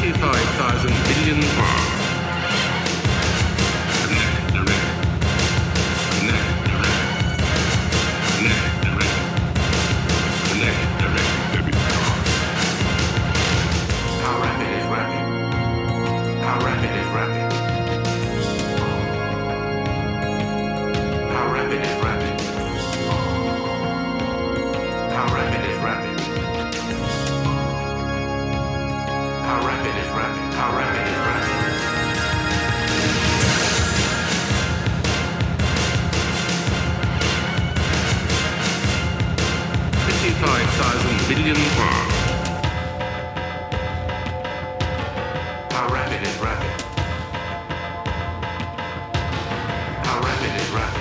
55,000 billion pounds. Connect direct. Connect direct. Connect direct. Connect direct. Debit card. How rapid is rapid? How rapid is rapid? How rapid is rapid? How rapid is rapid? How rapid is rapid? How rapid is rapid? 55,000 billion pounds. How rapid is rapid? How rapid is rapid?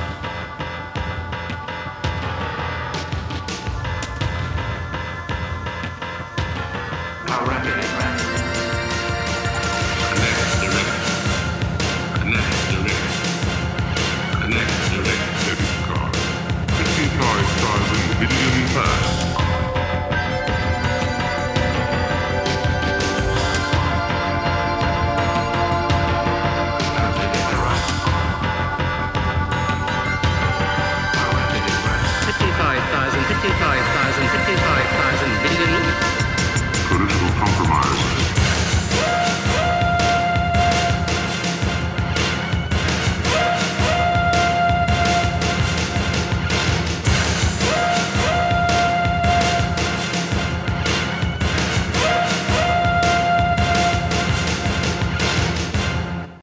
How rapid is rapid? Connect direct. Connect direct. Connect direct. Debit card. 55,000 billion pounds.